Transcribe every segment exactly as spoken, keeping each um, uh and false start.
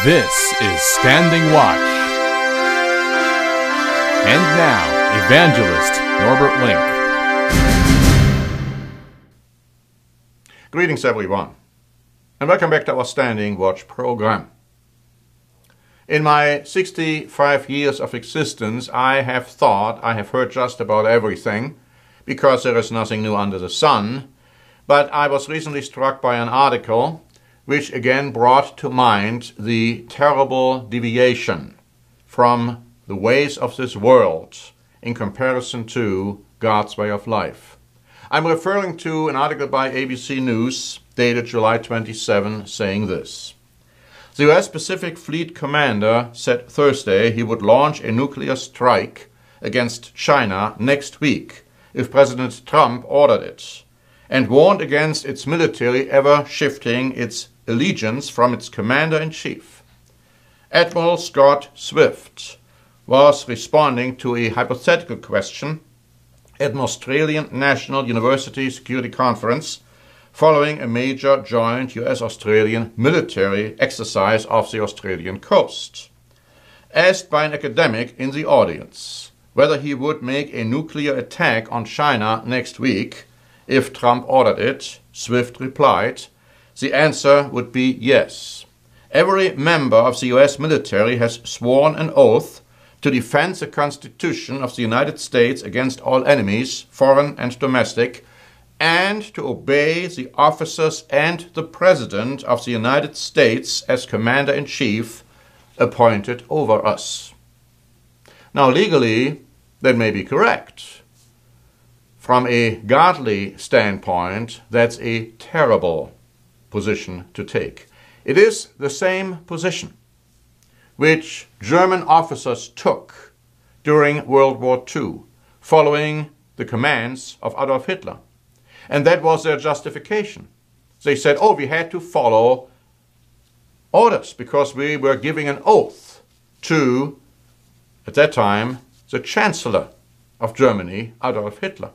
This is Standing Watch. And now, Evangelist Norbert Link. Greetings, everyone, and welcome back to our Standing Watch program. In my sixty-five years of existence, I have thought I have heard just about everything, because there is nothing new under the sun. But I was recently struck by an article which again brought to mind the terrible deviation from the ways of this world in comparison to God's way of life. I'm referring to an article by A B C News dated July twenty-seventh saying this. The U S Pacific Fleet commander said Thursday he would launch a nuclear strike against China next week if President Trump ordered it, and warned against its military ever shifting its allegiance from its commander-in-chief. Admiral Scott Swift was responding to a hypothetical question at an Australian National University Security Conference following a major joint U S Australian military exercise off the Australian coast. Asked by an academic in the audience whether he would make a nuclear attack on China next week if Trump ordered it, Swift replied, "The answer would be yes. Every member of the U S military has sworn an oath to defend the Constitution of the United States against all enemies, foreign and domestic, and to obey the officers and the President of the United States as Commander-in-Chief appointed over us." Now, legally, that may be correct. From a godly standpoint, that's a terrible position to take. It is the same position which German officers took during World War Two, following the commands of Adolf Hitler. And that was their justification. They said, oh, we had to follow orders because we were giving an oath to, at that time, the Chancellor of Germany, Adolf Hitler.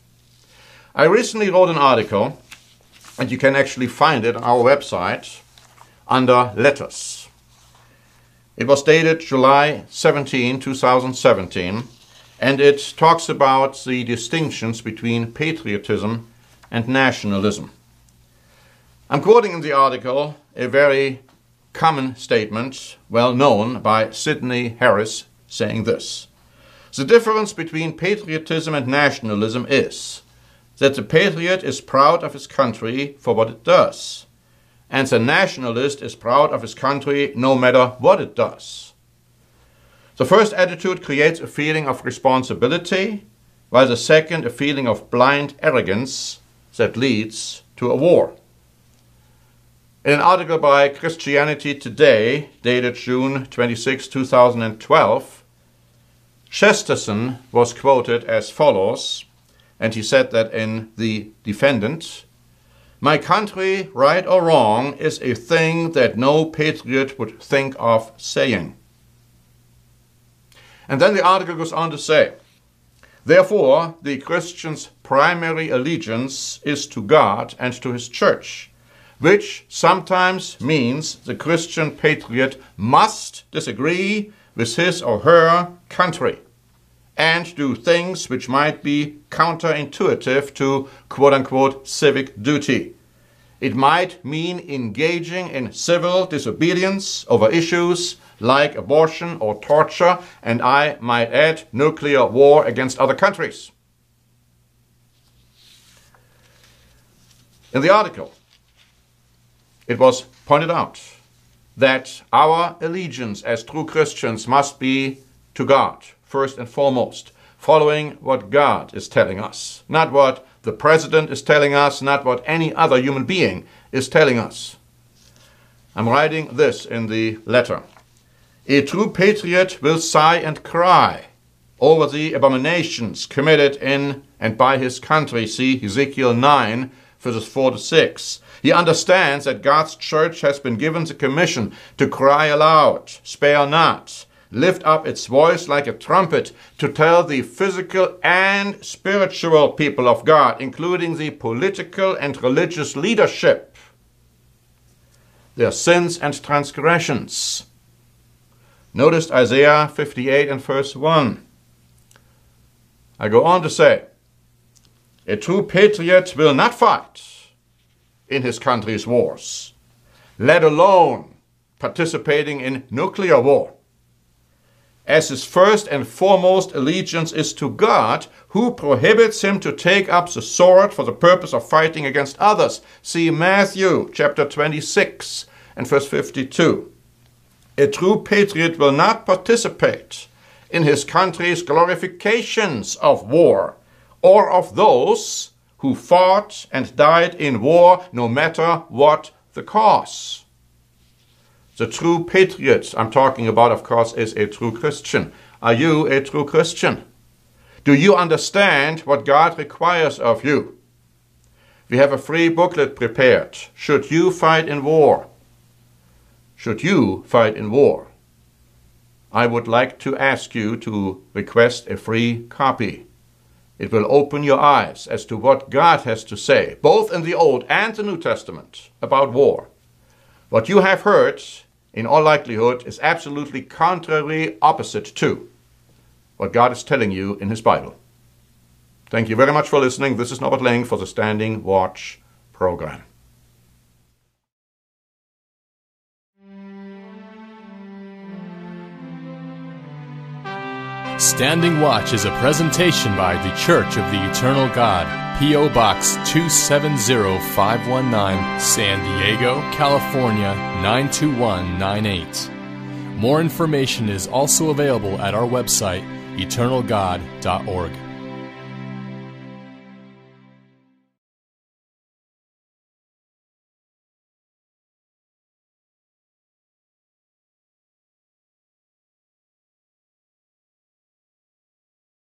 I recently wrote an article, and you can actually find it on our website under Letters. It was dated July seventeenth, two thousand seventeen, and it talks about the distinctions between patriotism and nationalism. I'm quoting in the article a very common statement, well known by Sidney Harris, saying this. The difference between patriotism and nationalism is that the patriot is proud of his country for what it does, and the nationalist is proud of his country no matter what it does. The first attitude creates a feeling of responsibility, while the second a feeling of blind arrogance that leads to a war. In an article by Christianity Today, dated June twenty-sixth, two thousand twelve, Chesterton was quoted as follows, and he said that in The Defendant, "My country, right or wrong, is a thing that no patriot would think of saying." And then the article goes on to say, "Therefore, the Christian's primary allegiance is to God and to his church, which sometimes means the Christian patriot must disagree with his or her country and do things which might be counterintuitive to quote-unquote civic duty. It might mean engaging in civil disobedience over issues like abortion or torture, and I might add nuclear war against other countries." In the article, it was pointed out that our allegiance as true Christians must be to God, first and foremost, following what God is telling us, not what the president is telling us, not what any other human being is telling us. I'm writing this in the letter. "A true patriot will sigh and cry over the abominations committed in and by his country." See Ezekiel nine, verses four to six. He understands that God's church has been given the commission to cry aloud, spare not, lift up its voice like a trumpet to tell the physical and spiritual people of God, including the political and religious leadership, their sins and transgressions. Notice Isaiah fifty-eight and verse one. I go on to say, a true patriot will not fight in his country's wars, let alone participating in nuclear war, as his first and foremost allegiance is to God, who prohibits him to take up the sword for the purpose of fighting against others. See Matthew chapter twenty-six and verse fifty-two. A true patriot will not participate in his country's glorifications of war, or of those who fought and died in war, no matter what the cause. The true patriot I'm talking about, of course, is a true Christian. Are you a true Christian? Do you understand what God requires of you? We have a free booklet prepared. Should you fight in war? Should you fight in war? I would like to ask you to request a free copy. It will open your eyes as to what God has to say, both in the Old and the New Testament, about war. What you have heard, in all likelihood, is absolutely contrary, opposite to what God is telling you in His Bible. Thank you very much for listening. This is Norbert Leng for the Standing Watch program. Standing Watch is a presentation by The Church of the Eternal God, P O Box two seven zero five one nine, San Diego, California nine two one nine eight. More information is also available at our website, eternal god dot org.